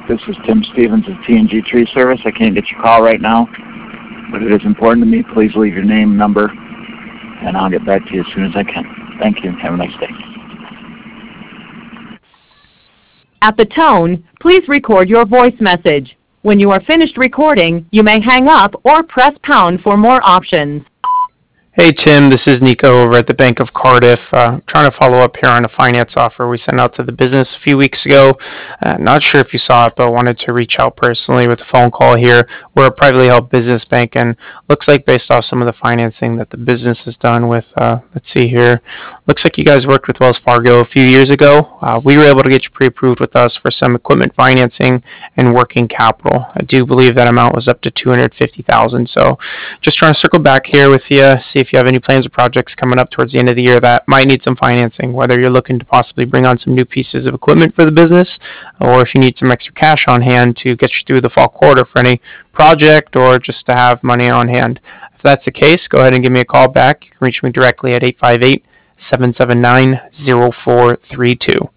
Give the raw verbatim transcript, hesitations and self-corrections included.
This is Tim Stevens of T and G Tree Service. I can't get your call right now, but it is important to me. Please leave your name and number, and I'll get back to you as soon as I can. Thank you. Have a nice day. At the tone, please record your voice message. When you are finished recording, you may hang up or press pound for more options. Hey Tim, this is Nico over at the Bank of Cardiff. Uh, trying to follow up here on a finance offer we sent out to the business a few weeks ago. Uh, not sure if you saw it, but wanted to reach out personally with a phone call here. We're a privately held business bank, and looks like based off some of the financing that the business has done with, uh, let's see here, looks like you guys worked with Wells Fargo a few years ago. Uh, we were able to get you pre-approved with us for some equipment financing and working capital. I do believe that amount was up to two hundred fifty thousand dollars. So just trying to circle back here with you, see if If you have any plans or projects coming up towards the end of the year that might need some financing, whether you're looking to possibly bring on some new pieces of equipment for the business, or if you need some extra cash on hand to get you through the fall quarter for any project or just to have money on hand. If that's the case, go ahead and give me a call back. You can reach me directly at eight five eight, seven seven nine, zero four three two.